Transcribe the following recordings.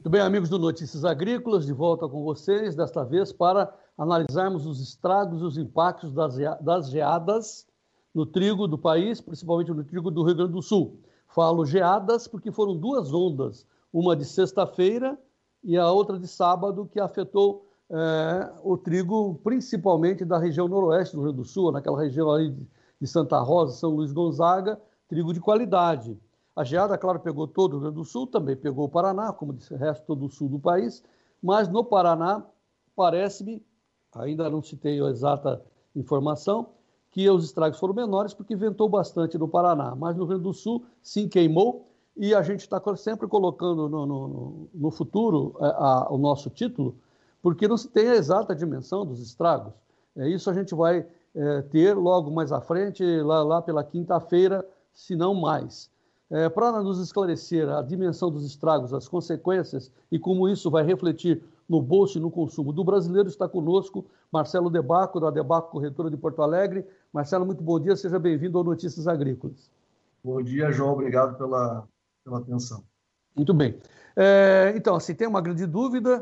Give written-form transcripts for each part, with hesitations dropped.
Muito bem, amigos do Notícias Agrícolas, de volta com vocês, desta vez para analisarmos os estragos e os impactos das geadas no trigo do país, principalmente no trigo do Rio Grande do Sul. Falo geadas porque foram duas ondas, uma de sexta-feira e a outra de sábado, que afetou o trigo principalmente da região noroeste do Rio Grande do Sul, naquela região aí de Santa Rosa, São Luís Gonzaga, trigo de qualidade. A geada, claro, pegou todo o Rio Grande do Sul, também pegou o Paraná, como disse o resto do sul do país, mas no Paraná, parece-me, ainda não se tem a exata informação, que os estragos foram menores porque ventou bastante no Paraná, mas no Rio Grande do Sul sim queimou, e a gente está sempre colocando no futuro o nosso título, porque não se tem a exata dimensão dos estragos. Isso a gente vai ter logo mais à frente, lá pela quinta-feira, se não mais. Para nos esclarecer a dimensão dos estragos, as consequências e como isso vai refletir no bolso e no consumo do brasileiro, está conosco Marcelo De Bacco, da De Bacco Corretora de Porto Alegre. Marcelo, muito bom dia, seja bem-vindo ao Notícias Agrícolas. Bom dia, João, obrigado pela atenção. Muito bem. Então, assim, tem uma grande dúvida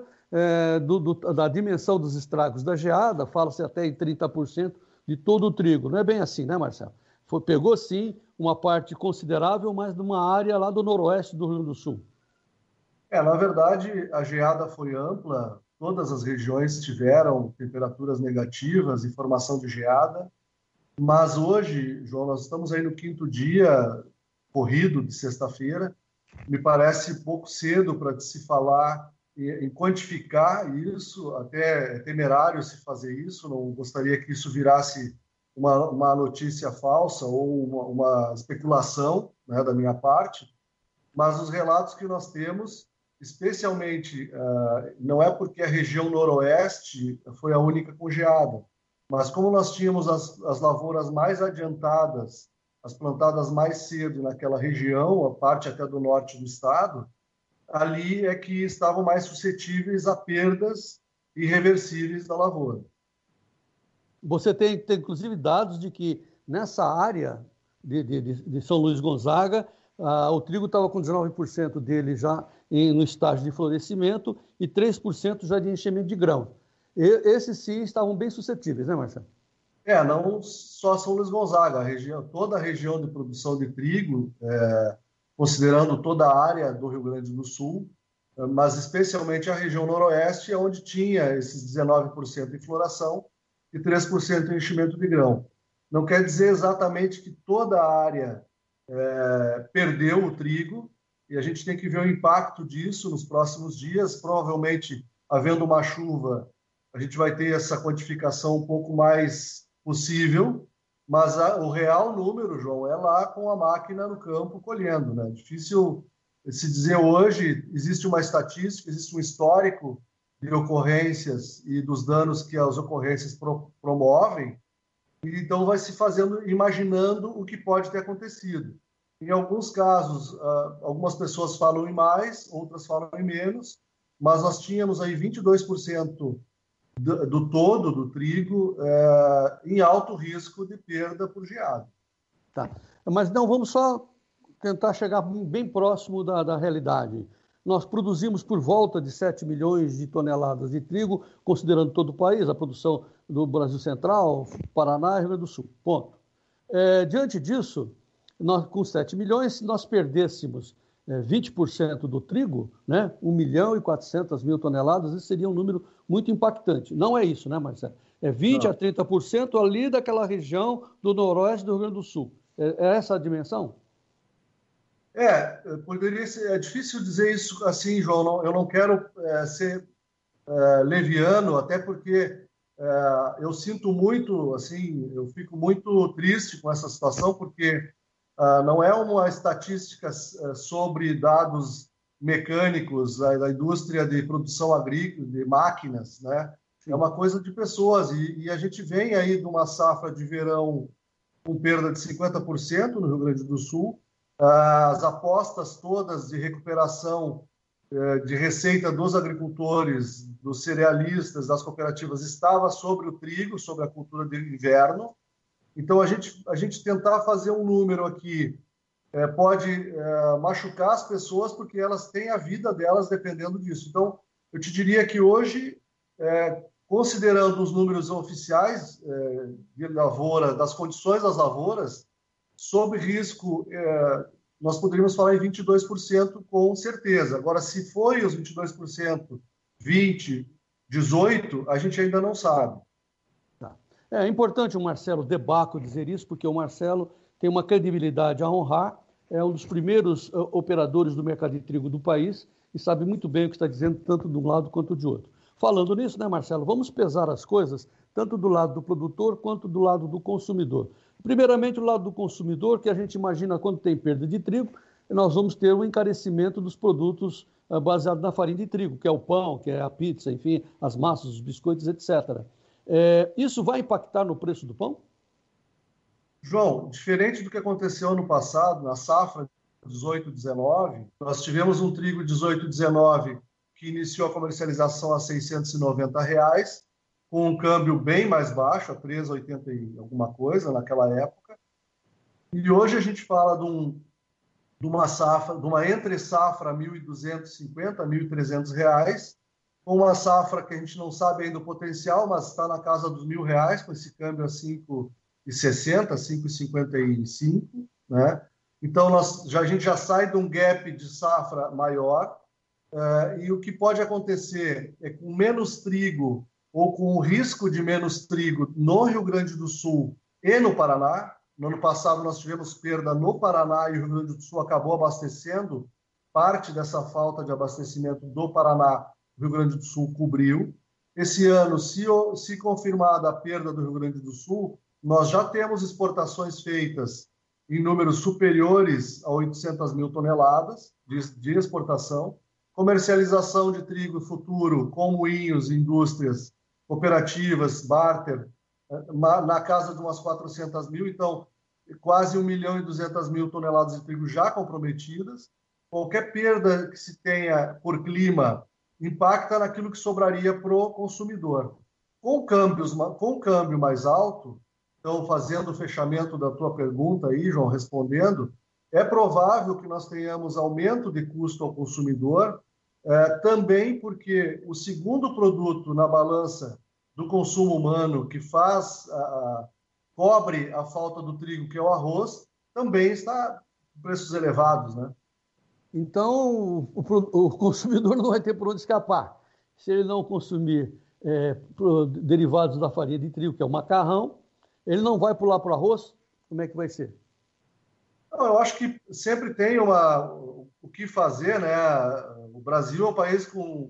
da dimensão dos estragos da geada, fala-se até em 30% de todo o trigo. Não é bem assim, né, Marcelo? Pegou, sim, uma parte considerável, mas numa área lá do noroeste do Rio Grande do Sul. Na verdade, a geada foi ampla, todas as regiões tiveram temperaturas negativas e formação de geada, mas hoje, João, nós estamos aí no quinto dia corrido de sexta-feira. Me parece pouco cedo para se falar em quantificar isso, até é temerário se fazer isso, não gostaria que isso virasse uma notícia falsa ou uma especulação, né, da minha parte, mas os relatos que nós temos, especialmente, não é porque a região noroeste foi a única com geada, mas como nós tínhamos as lavouras mais adiantadas, as plantadas mais cedo naquela região, a parte até do norte do estado, ali é que estavam mais suscetíveis a perdas irreversíveis da lavoura. Você tem inclusive dados de que nessa área de São Luís Gonzaga, o trigo estava com 19% dele já no estágio de florescimento e 3% já de enchimento de grão. Esses sim estavam bem suscetíveis, né, Marcelo? Não só São Luís Gonzaga, toda a região de produção de trigo, considerando toda a área do Rio Grande do Sul, mas especialmente a região noroeste, onde tinha esses 19% em floração e 3% em enchimento de grão. Não quer dizer exatamente que toda a área perdeu o trigo, e a gente tem que ver o impacto disso nos próximos dias. Provavelmente, havendo uma chuva, a gente vai ter essa quantificação um pouco mais possível, mas o real número, João, é lá com a máquina no campo colhendo, né? Difícil se dizer hoje. Existe uma estatística, existe um histórico de ocorrências e dos danos que as ocorrências promovem, e então vai se fazendo, imaginando o que pode ter acontecido. Em alguns casos, algumas pessoas falam em mais, outras falam em menos, mas nós tínhamos aí 22% do todo do trigo em alto risco de perda por geada. Tá. Mas não, vamos só tentar chegar bem próximo da realidade. Nós produzimos por volta de 7 milhões de toneladas de trigo, considerando todo o país, a produção do Brasil Central, Paraná e Rio Grande do Sul. Ponto. Diante disso, nós, com 7 milhões, se nós perdêssemos 20% do trigo, né, 1 milhão e 400 mil toneladas, isso seria um número muito impactante. Não é isso, né, Marcelo? É 20% a 30% ali daquela região do noroeste do Rio Grande do Sul. É essa a dimensão? Poderia ser. É difícil dizer isso assim, João. Eu não quero ser leviano, até porque eu sinto muito, assim, eu fico muito triste com essa situação, porque não é uma estatística sobre dados mecânicos da indústria de produção agrícola, de máquinas, né? Sim. É uma coisa de pessoas, e a gente vem aí de uma safra de verão com perda de 50% no Rio Grande do Sul. As apostas todas de recuperação de receita dos agricultores, dos cerealistas, das cooperativas, estava sobre o trigo, sobre a cultura de inverno. Então, a gente tentar fazer um número aqui pode machucar as pessoas porque elas têm a vida delas dependendo disso. Então, eu te diria que hoje, considerando os números oficiais de lavoura, das condições das lavouras, sob risco, nós poderíamos falar em 22% com certeza. Agora, se foi os 22%, 20%, 18%, a gente ainda não sabe. Tá. É importante o Marcelo De Bacco dizer isso, porque o Marcelo tem uma credibilidade a honrar, é um dos primeiros operadores do mercado de trigo do país e sabe muito bem o que está dizendo, tanto de um lado quanto de outro. Falando nisso, né, Marcelo, vamos pesar as coisas, tanto do lado do produtor quanto do lado do consumidor. Primeiramente, o lado do consumidor, que a gente imagina quando tem perda de trigo, nós vamos ter um encarecimento dos produtos baseados na farinha de trigo, que é o pão, que é a pizza, enfim, as massas, os biscoitos, etc. Isso vai impactar no preço do pão? João, diferente do que aconteceu ano passado, na safra 18-19, nós tivemos um trigo 18-19 que iniciou a comercialização a R$ 690, com um câmbio bem mais baixo, a 3,80 e alguma coisa naquela época. E hoje a gente fala de uma safra, de uma entre safra R$ 1.250 a R$ 1.300, com uma safra que a gente não sabe ainda o potencial, mas está na casa dos R$ 1.000, com esse câmbio a 5,60, 5,55, né? Então a gente já sai de um gap de safra maior, e o que pode acontecer é com menos trigo ou com o risco de menos trigo no Rio Grande do Sul e no Paraná. No ano passado nós tivemos perda no Paraná e o Rio Grande do Sul acabou abastecendo parte dessa falta de abastecimento do Paraná, o Rio Grande do Sul cobriu. Esse ano, se confirmada a perda do Rio Grande do Sul, nós já temos exportações feitas em números superiores a 800 mil toneladas de exportação, comercialização de trigo futuro com moinhos, indústrias, cooperativas, barter, na casa de umas 400 mil, então quase 1.200.000 toneladas de trigo já comprometidas. Qualquer perda que se tenha por clima impacta naquilo que sobraria para o consumidor. Com câmbio mais alto, então fazendo o fechamento da tua pergunta aí, João, respondendo, é provável que nós tenhamos aumento de custo ao consumidor, também porque o segundo produto na balança do consumo humano que cobre a falta do trigo, que é o arroz, também está com preços elevados, né? Então, o consumidor não vai ter por onde escapar. Se ele não consumir derivados da farinha de trigo, que é o macarrão, ele não vai pular para o arroz? Como é que vai ser? Não, eu acho que sempre tem o que fazer, né? O Brasil é um país com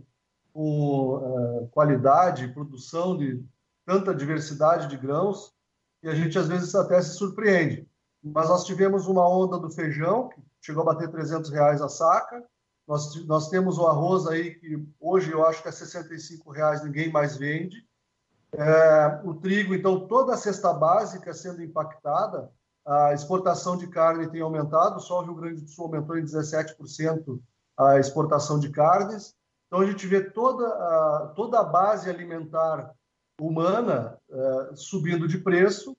qualidade, produção de tanta diversidade de grãos, que a gente às vezes até se surpreende. Mas nós tivemos uma onda do feijão, que chegou a bater R$ 300 a saca. Nós temos o arroz aí, que hoje eu acho que é R$ 65, ninguém mais vende. O trigo, então, toda a cesta básica sendo impactada. A exportação de carne tem aumentado, só o Rio Grande do Sul aumentou em 17% a exportação de carnes. Então, a gente vê toda a base alimentar humana subindo de preço,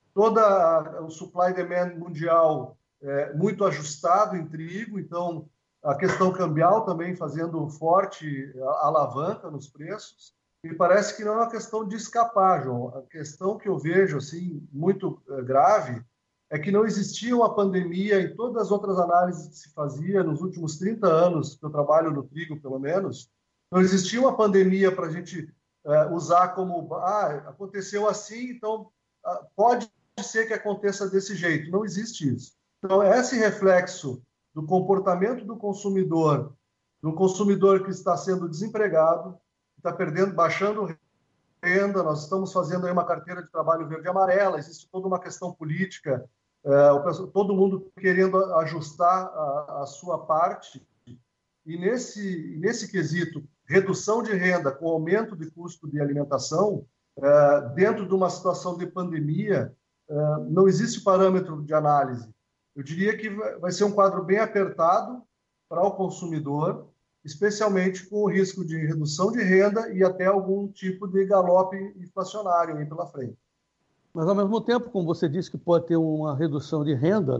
o supply demand mundial muito ajustado em trigo, então a questão cambial também fazendo forte alavanca nos preços. Me parece que não é uma questão de escapar, João. A questão que eu vejo assim muito grave é que não existia uma pandemia em todas as outras análises que se fazia nos últimos 30 anos que eu trabalho no trigo, pelo menos, não existia uma pandemia para a gente usar como aconteceu assim, então pode ser que aconteça desse jeito. Não existe isso. Então, esse reflexo do comportamento do consumidor que está sendo desempregado, que está baixando renda, nós estamos fazendo aí uma carteira de trabalho verde e amarela, existe toda uma questão política, todo mundo querendo ajustar a sua parte, e nesse quesito, redução de renda com aumento de custo de alimentação, dentro de uma situação de pandemia, não existe parâmetro de análise. Eu diria que vai ser um quadro bem apertado para o consumidor, especialmente com o risco de redução de renda e até algum tipo de galope inflacionário aí pela frente. Mas, ao mesmo tempo, como você disse que pode ter uma redução de renda, né?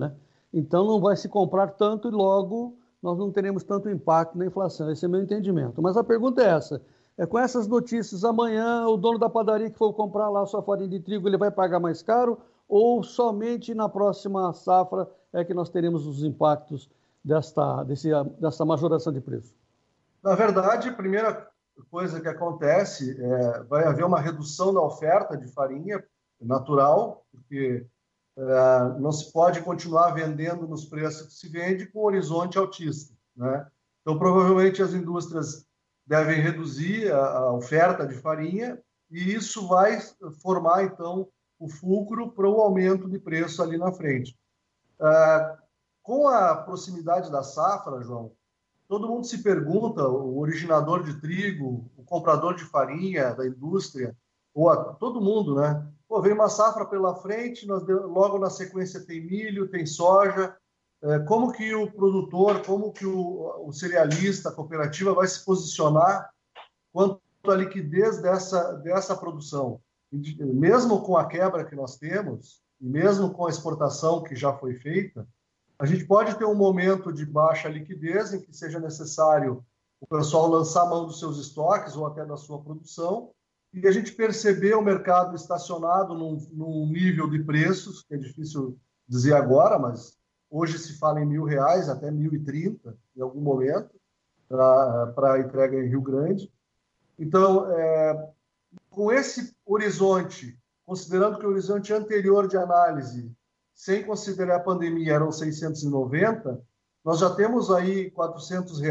então não vai se comprar tanto e logo nós não teremos tanto impacto na inflação. Esse é o meu entendimento. Mas a pergunta é essa. Com essas notícias, amanhã o dono da padaria que for comprar lá a sua farinha de trigo, ele vai pagar mais caro ou somente na próxima safra é que nós teremos os impactos dessa majoração de preço? Na verdade, a primeira coisa que acontece vai haver uma redução da oferta de farinha natural, porque não se pode continuar vendendo nos preços que se vende com horizonte altista, né? Então, provavelmente, as indústrias devem reduzir a oferta de farinha e isso vai formar, então, o fulcro para o aumento de preço ali na frente. Com a proximidade da safra, João, todo mundo se pergunta, o originador de trigo, o comprador de farinha da indústria, todo mundo, né? Pô, vem uma safra pela frente, logo na sequência tem milho, tem soja. Como que o produtor, como que o cerealista, a cooperativa vai se posicionar quanto à liquidez dessa produção? Mesmo com a quebra que nós temos, e mesmo com a exportação que já foi feita, a gente pode ter um momento de baixa liquidez em que seja necessário o pessoal lançar mão dos seus estoques ou até da sua produção e a gente perceber o mercado estacionado num nível de preços, que é difícil dizer agora, mas hoje se fala em R$ 1.000, até 1.030 em algum momento, para a entrega em Rio Grande. Então, com esse horizonte, considerando que o horizonte anterior de análise, sem considerar a pandemia, eram 690, nós já temos aí R$ 400,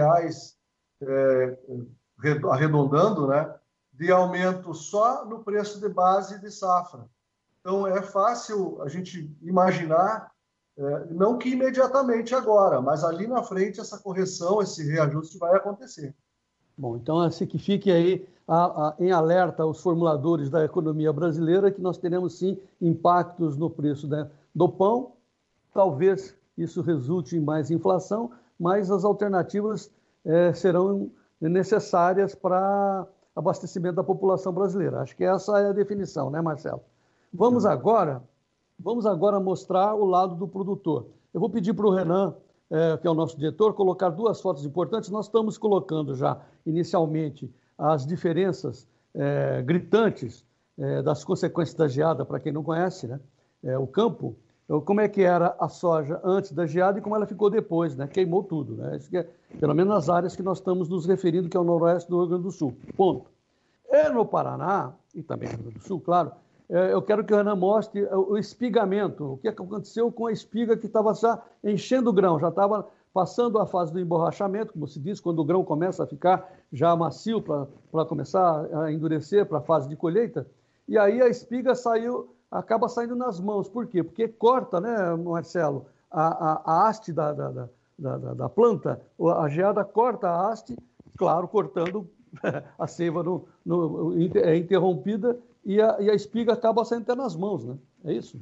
arredondando, né, de aumento só no preço de base de safra. Então, é fácil a gente imaginar, não que imediatamente agora, mas ali na frente essa correção, esse reajuste vai acontecer. Bom, então assim que fique aí em alerta os formuladores da economia brasileira que nós teremos sim impactos no preço, né, do pão. Talvez isso resulte em mais inflação, mas as alternativas serão necessárias para abastecimento da população brasileira. Acho que essa é a definição, né, Marcelo? Vamos agora mostrar o lado do produtor. Eu vou pedir para o Renan, que é o nosso diretor, colocar duas fotos importantes. Nós estamos colocando já, inicialmente, as diferenças gritantes das consequências da geada, para quem não conhece, né? O campo, como é que era a soja antes da geada e como ela ficou depois, né? Queimou tudo, né? Isso que é, pelo menos nas áreas que nós estamos nos referindo, que é o noroeste do Rio Grande do Sul. Ponto. No Paraná, e também no Rio Grande do Sul, claro, eu quero que o Renan mostre o espigamento, o que aconteceu com a espiga que estava já enchendo o grão, já estava passando a fase do emborrachamento, como se diz, quando o grão começa a ficar já macio para começar a endurecer para a fase de colheita, e aí a espiga acaba saindo nas mãos. Por quê? Porque corta, né, Marcelo, a haste da planta, a geada corta a haste, claro, cortando a seiva é interrompida e a espiga acaba saindo até nas mãos, né? É isso?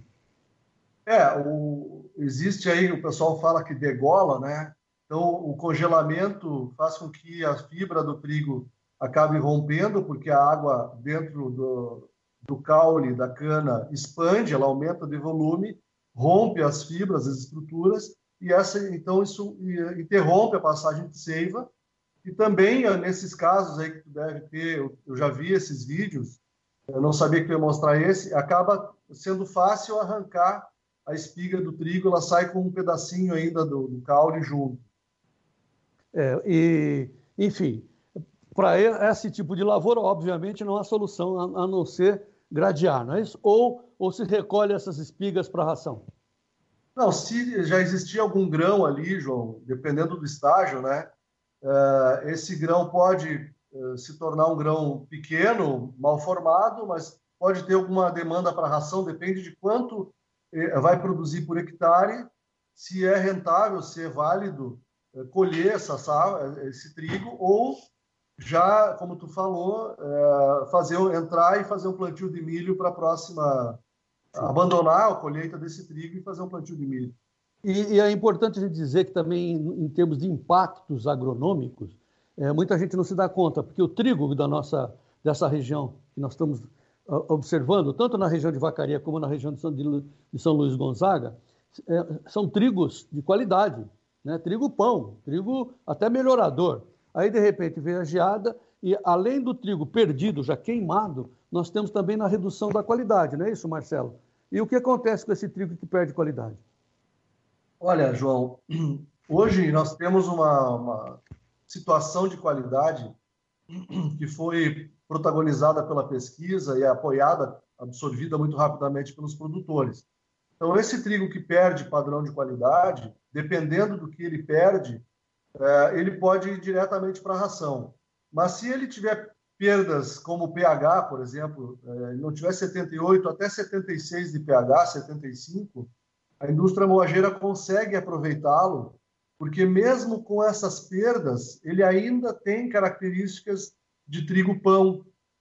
Existe aí, o pessoal fala que degola, né? Então, o congelamento faz com que a fibra do trigo acabe rompendo, porque a água dentro do caule da cana expande, ela aumenta de volume, rompe as fibras, as estruturas, então isso interrompe a passagem de seiva. E também, nesses casos aí que tu deve ter, eu já vi esses vídeos, eu não sabia que eu ia mostrar esse, acaba sendo fácil arrancar a espiga do trigo, ela sai com um pedacinho ainda do caule junto. Enfim, para esse tipo de lavoura, obviamente, não há solução a não ser gradear, não é isso? Ou se recolhe essas espigas para ração? Não, se já existia algum grão ali, João, dependendo do estágio, né? Esse grão pode se tornar um grão pequeno, mal formado, mas pode ter alguma demanda para ração, depende de quanto vai produzir por hectare, se é rentável, se é válido colher esse trigo, ou já, como tu falou, entrar e fazer um plantio de milho para a próxima, abandonar a colheita desse trigo e fazer um plantio de milho. E é importante a gente dizer que também, em termos de impactos agronômicos, muita gente não se dá conta, porque o trigo dessa região que nós estamos observando, tanto na região de Vacaria como na região de São Luís Gonzaga, são trigos de qualidade, né? Trigo pão, trigo até melhorador. Aí, de repente, veio a geada e, além do trigo perdido, já queimado, nós temos também na redução da qualidade, não é isso, Marcelo? E o que acontece com esse trigo que perde qualidade? Olha, João, hoje nós temos uma situação de qualidade que foi protagonizada pela pesquisa e apoiada, absorvida muito rapidamente pelos produtores. Então, esse trigo que perde padrão de qualidade, dependendo do que ele perde, ele pode ir diretamente para a ração. Mas se ele tiver perdas como o pH, por exemplo, não tiver 78 até 76 de pH, 75, a indústria moageira consegue aproveitá-lo, porque mesmo com essas perdas, ele ainda tem características de trigo-pão,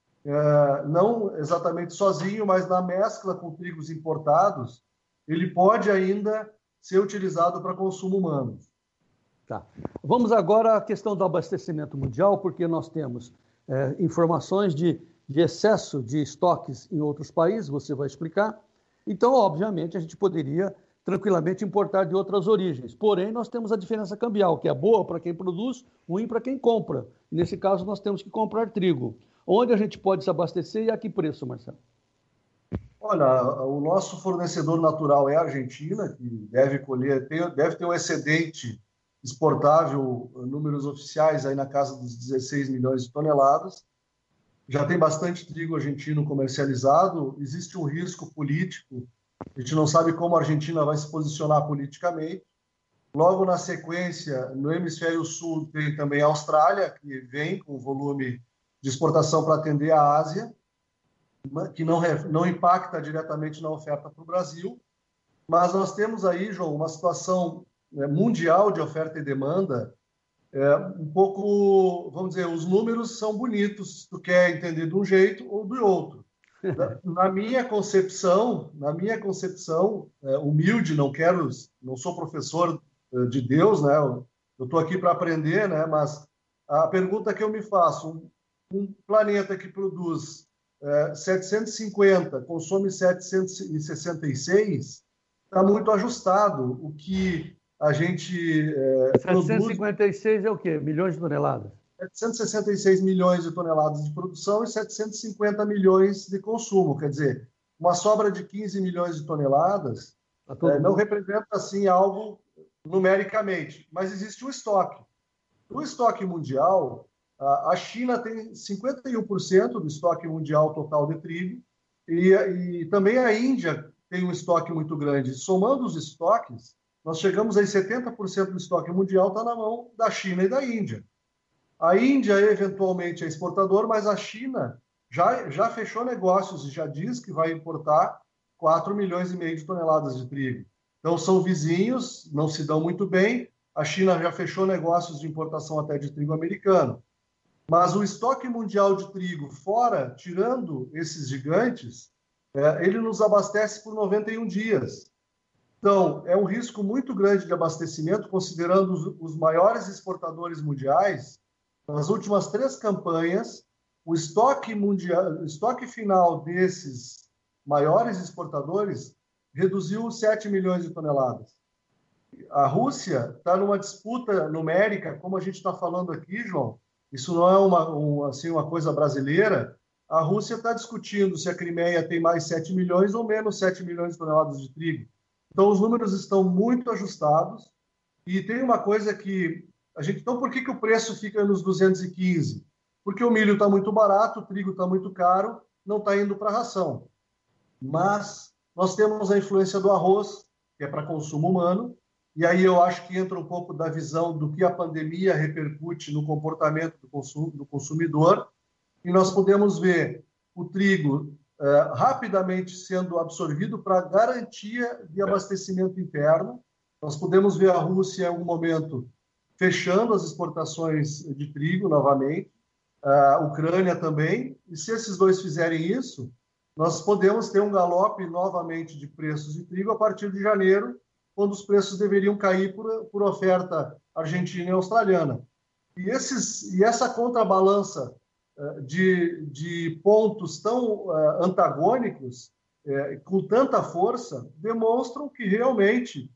não exatamente sozinho, mas na mescla com trigos importados, ele pode ainda ser utilizado para consumo humano. Tá. Vamos agora à questão do abastecimento mundial, porque nós temos informações de excesso de estoques em outros países, você vai explicar. Então, obviamente, a gente poderia tranquilamente importar de outras origens. Porém, nós temos a diferença cambial, que é boa para quem produz, ruim para quem compra. Nesse caso, nós temos que comprar trigo. Onde a gente pode se abastecer e a que preço, Marcelo? Olha, o nosso fornecedor natural é a Argentina, que deve ter um excedente exportável, números oficiais, aí na casa dos 16 milhões de toneladas. Já tem bastante trigo argentino comercializado. Existe um risco político. A gente não sabe como a Argentina vai se posicionar politicamente. Logo na sequência, no hemisfério sul, tem também a Austrália, que vem com volume de exportação para atender a Ásia, que não impacta diretamente na oferta para o Brasil. Mas nós temos aí, João, uma situação mundial de oferta e demanda, um pouco, vamos dizer, os números são bonitos, se tu quer entender de um jeito ou do outro. Na minha concepção, humilde, não sou professor de Deus, né? Eu estou aqui para aprender, né? Mas a pergunta que eu me faço, um planeta que produz 750, consome 766, está muito ajustado. O que a gente 756 é o quê? Milhões de toneladas? 766 milhões de toneladas de produção e 750 milhões de consumo. Quer dizer, uma sobra de 15 milhões de toneladas não representa assim algo numericamente, mas existe um estoque. No estoque mundial, a China tem 51% do estoque mundial total de trigo e também a Índia tem um estoque muito grande. Somando os estoques, nós chegamos a 70% do estoque mundial está na mão da China e da Índia. A Índia, eventualmente, é exportador, mas a China já fechou negócios e já diz que vai importar 4 milhões e meio de toneladas de trigo. Então, são vizinhos, não se dão muito bem. A China já fechou negócios de importação até de trigo americano. Mas o estoque mundial de trigo, tirando esses gigantes, ele nos abastece por 91 dias. Então, é um risco muito grande de abastecimento, considerando os maiores exportadores mundiais. Nas últimas 3 campanhas, o estoque final desses maiores exportadores reduziu 7 milhões de toneladas. A Rússia está numa disputa numérica, como a gente está falando aqui, João. Isso não é uma coisa brasileira. A Rússia está discutindo se a Crimeia tem mais 7 milhões ou menos 7 milhões de toneladas de trigo. Então, os números estão muito ajustados. E tem uma coisa que então, por que o preço fica nos 215? Porque o milho está muito barato, o trigo está muito caro, não está indo para a ração. Mas nós temos a influência do arroz, que é para consumo humano, e aí eu acho que entra um pouco da visão do que a pandemia repercute no comportamento do consumidor, e nós podemos ver o trigo rapidamente sendo absorvido para garantia de abastecimento interno. Nós podemos ver a Rússia, em algum momento, fechando as exportações de trigo novamente, a Ucrânia também, e se esses dois fizerem isso, nós podemos ter um galope novamente de preços de trigo a partir de janeiro, quando os preços deveriam cair por oferta argentina e australiana. E essa contrabalança de pontos tão antagônicos, com tanta força, demonstram que realmente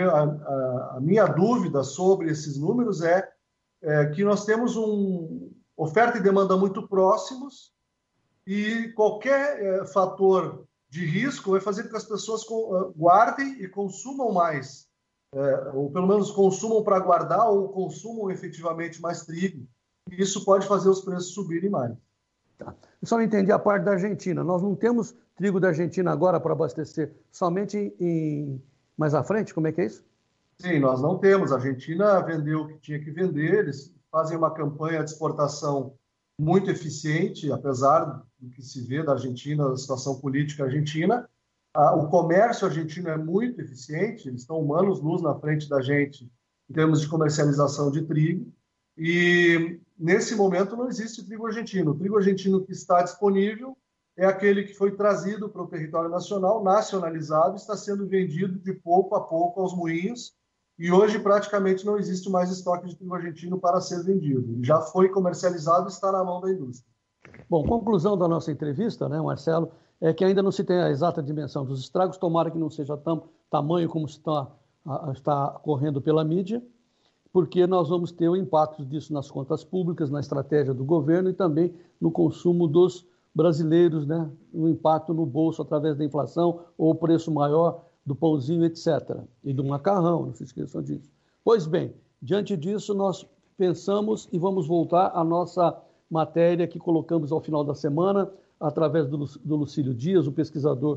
a minha dúvida sobre esses números é que nós temos oferta e demanda muito próximos e qualquer fator de risco vai fazer com que as pessoas guardem e consumam mais, ou pelo menos consumam para guardar ou consumam efetivamente mais trigo. E isso pode fazer os preços subirem mais. Tá. Eu só não entendi a parte da Argentina. Nós não temos trigo da Argentina agora para abastecer, somente mais à frente? Como é que é isso? Sim, nós não temos. A Argentina vendeu o que tinha que vender, eles fazem uma campanha de exportação muito eficiente, apesar do que se vê da Argentina, da situação política argentina. O comércio argentino é muito eficiente, eles estão anos-luz na frente da gente em termos de comercialização de trigo. E, nesse momento, não existe trigo argentino. O trigo argentino que está disponível é aquele que foi trazido para o território nacional, nacionalizado, está sendo vendido de pouco a pouco aos moinhos, e hoje praticamente não existe mais estoque de trigo argentino para ser vendido. Ele já foi comercializado e está na mão da indústria. Bom, conclusão da nossa entrevista, né, Marcelo, é que ainda não se tem a exata dimensão dos estragos, tomara que não seja tamanho como está correndo pela mídia, porque nós vamos ter o impacto disso nas contas públicas, na estratégia do governo e também no consumo dos brasileiros, né? O impacto no bolso através da inflação ou o preço maior do pãozinho, etc. E do macarrão, não se esqueçam disso. Pois bem, diante disso, nós pensamos e vamos voltar à nossa matéria que colocamos ao final da semana, através do Lucílio Dias, o pesquisador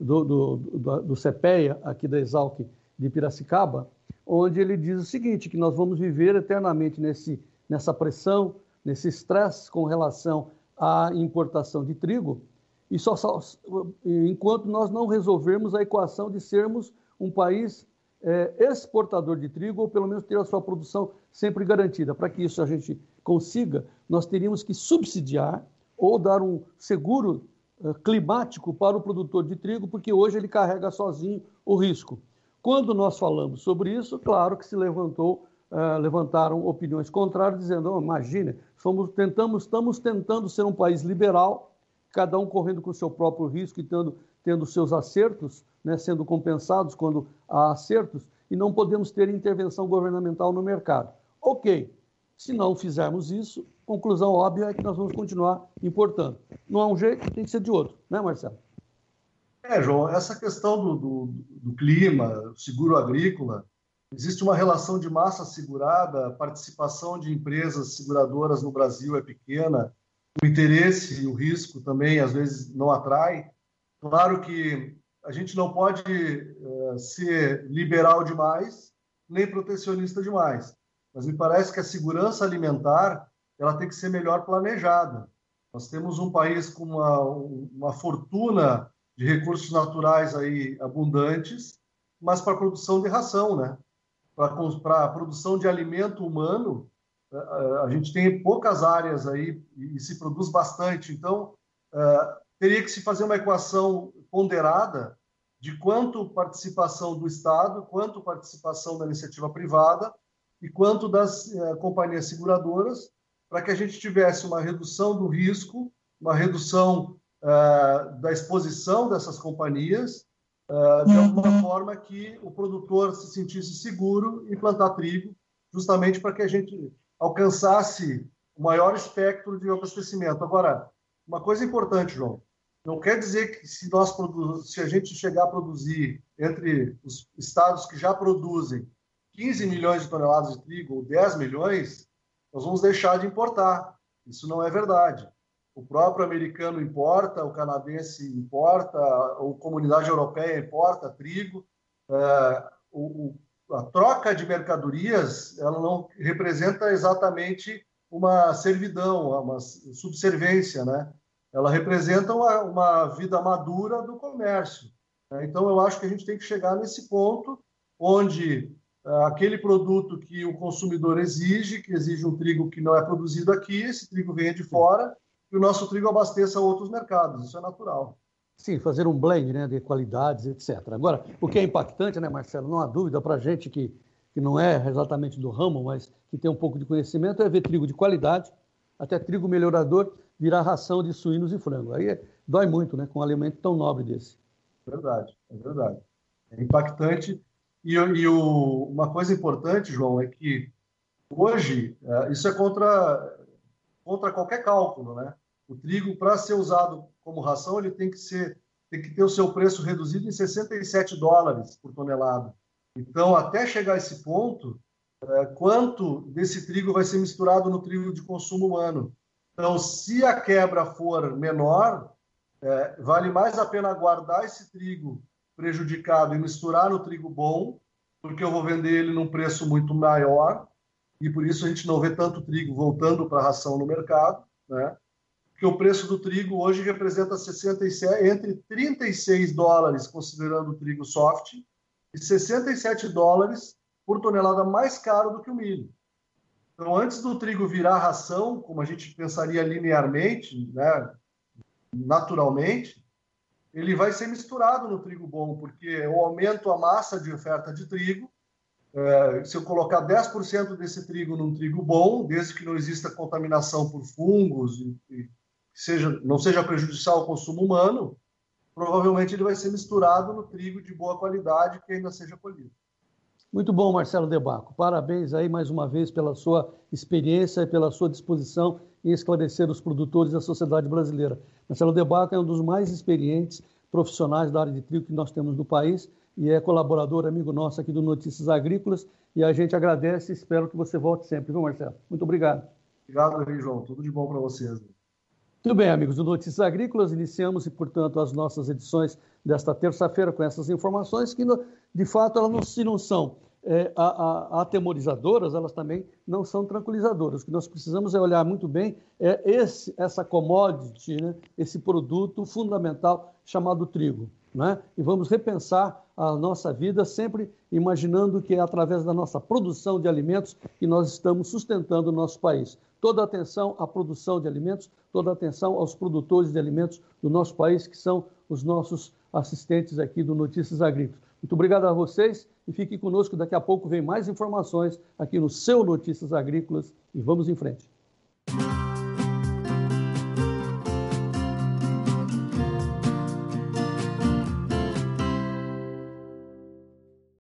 do CEPEA, aqui da Exalc de Piracicaba, onde ele diz o seguinte, que nós vamos viver eternamente nessa pressão, nesse estresse com relação à importação de trigo, e enquanto nós não resolvermos a equação de sermos um país exportador de trigo, ou pelo menos ter a sua produção sempre garantida. Para que isso a gente consiga, nós teríamos que subsidiar ou dar um seguro climático para o produtor de trigo, porque hoje ele carrega sozinho o risco. Quando nós falamos sobre isso, claro que se levantaram opiniões contrárias, dizendo, oh, imagine, estamos tentando ser um país liberal, cada um correndo com o seu próprio risco e tendo seus acertos, né, sendo compensados quando há acertos, e não podemos ter intervenção governamental no mercado. Ok, se não fizermos isso, conclusão óbvia é que nós vamos continuar importando. Não há um jeito, tem que ser de outro, né, Marcelo? João, essa questão do clima, seguro agrícola, existe uma relação de massa segurada, a participação de empresas seguradoras no Brasil é pequena, o interesse e o risco também, às vezes, não atrai. Claro que a gente não pode ser liberal demais, nem protecionista demais, mas me parece que a segurança alimentar ela tem que ser melhor planejada. Nós temos um país com uma fortuna de recursos naturais aí abundantes, mas para a produção de ração, né? Para a produção de alimento humano, a gente tem poucas áreas aí e se produz bastante. Então, teria que se fazer uma equação ponderada de quanto participação do Estado, quanto participação da iniciativa privada e quanto das companhias seguradoras, para que a gente tivesse uma redução do risco, uma redução da exposição dessas companhias, de alguma forma que o produtor se sentisse seguro em plantar trigo, justamente para que a gente alcançasse o maior espectro de abastecimento. Agora, uma coisa importante, João, não quer dizer que se a gente chegar a produzir entre os estados que já produzem 15 milhões de toneladas de trigo ou 10 milhões, nós vamos deixar de importar. Isso não é verdade. O próprio americano importa, o canadense importa, a comunidade europeia importa trigo. A troca de mercadorias ela não representa exatamente uma servidão, uma subservência, né? Ela representa uma vida madura do comércio. Então, eu acho que a gente tem que chegar nesse ponto onde aquele produto que o consumidor exige, que exige um trigo que não é produzido aqui, esse trigo venha de fora, e o nosso trigo abasteça outros mercados. Isso é natural. Sim, fazer um blend, né, de qualidades, etc. Agora, o que é impactante, né, Marcelo, não há dúvida para a gente que não é exatamente do ramo, mas que tem um pouco de conhecimento, é ver trigo de qualidade, até trigo melhorador, virar ração de suínos e frango. Aí dói muito, né, com um alimento tão nobre desse. Verdade, é verdade. É impactante. Uma coisa importante, João, é que hoje isso é contra qualquer cálculo, né? O trigo, para ser usado como ração, ele tem que ter o seu preço reduzido em US$ 67 por tonelada. Então, até chegar a esse ponto, quanto desse trigo vai ser misturado no trigo de consumo humano? Então, se a quebra for menor, vale mais a pena guardar esse trigo prejudicado e misturar no trigo bom, porque eu vou vender ele num preço muito maior, e por isso a gente não vê tanto trigo voltando para a ração no mercado, né? Porque o preço do trigo hoje representa 67, entre US$ 36, considerando o trigo soft, e US$ 67 por tonelada mais caro do que o milho. Então, antes do trigo virar ração, como a gente pensaria linearmente, né, naturalmente, ele vai ser misturado no trigo bom, porque eu aumento a massa de oferta de trigo. Se eu colocar 10% desse trigo num trigo bom, desde que não exista contaminação por fungos e não seja prejudicial ao consumo humano, provavelmente ele vai ser misturado no trigo de boa qualidade que ainda seja colhido. Muito bom, Marcelo De Bacco. Parabéns aí mais uma vez pela sua experiência e pela sua disposição em esclarecer os produtores da sociedade brasileira. Marcelo De Bacco é um dos mais experientes profissionais da área de trigo que nós temos no país e é colaborador, amigo nosso aqui do Notícias Agrícolas, e a gente agradece e espero que você volte sempre, viu, Marcelo? Muito obrigado. Obrigado, João. Tudo de bom para vocês. Muito bem, amigos do Notícias Agrícolas, iniciamos, portanto, as nossas edições desta terça-feira com essas informações que, de fato, elas se não são atemorizadoras, elas também não são tranquilizadoras. O que nós precisamos é olhar muito bem essa commodity, né? Esse produto fundamental chamado trigo, né? E vamos repensar a nossa vida sempre imaginando que é através da nossa produção de alimentos que nós estamos sustentando o nosso país. Toda atenção à produção de alimentos, toda atenção aos produtores de alimentos do nosso país, que são os nossos assistentes aqui do Notícias Agrícolas. Muito obrigado a vocês e fiquem conosco, daqui a pouco vem mais informações aqui no seu Notícias Agrícolas e vamos em frente.